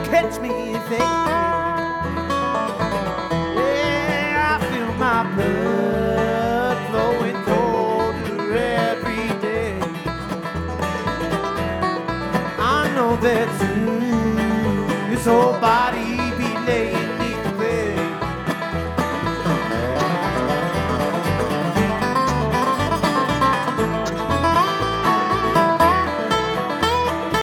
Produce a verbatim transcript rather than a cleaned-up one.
catch me if they can. Yeah, I feel my blood flowing colder every day. I know that soon this whole body